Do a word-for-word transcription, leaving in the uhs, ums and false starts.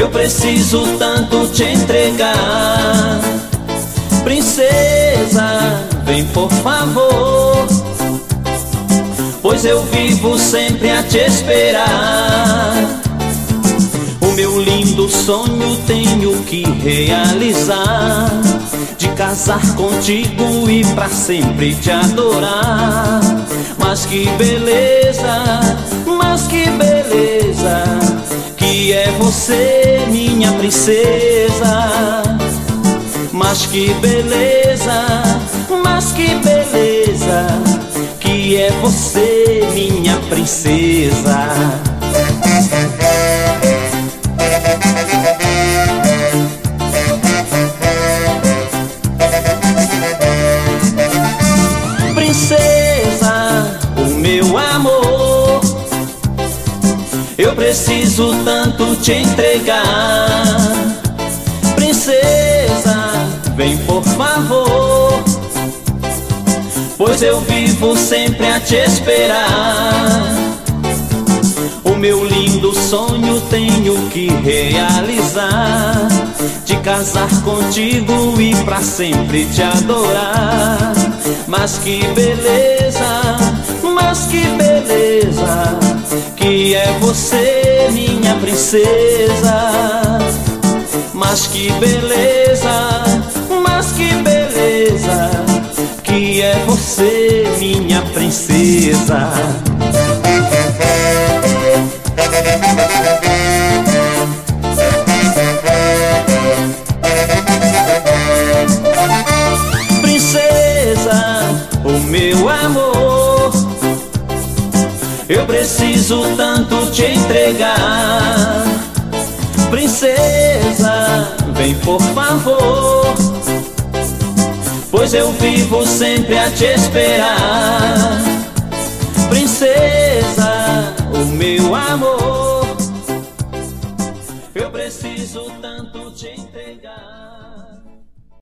eu preciso tanto te entregar. Princesa, vem por favor, pois eu vivo sempre a te esperar. O meu lindo sonho tenho que realizar, de casar contigo e pra sempre te adorar. Mas que beleza, mas que beleza, que é você, minha princesa. Mas que beleza, mas que beleza, que é você, minha princesa. Princesa, o meu amor, eu preciso tanto te entregar. Princesa, vem por favor, pois eu vivo sempre a te esperar. O meu lindo sonho tenho que realizar, de casar contigo e pra sempre te adorar. Mas que beleza, mas que beleza, que é você, minha princesa. Mas que beleza, mas que beleza, que é você, minha princesa. Princesa, o meu amor, eu preciso tanto te entregar. Princesa, vem por favor, pois eu vivo sempre a te esperar. Princesa, o meu amor, eu preciso tanto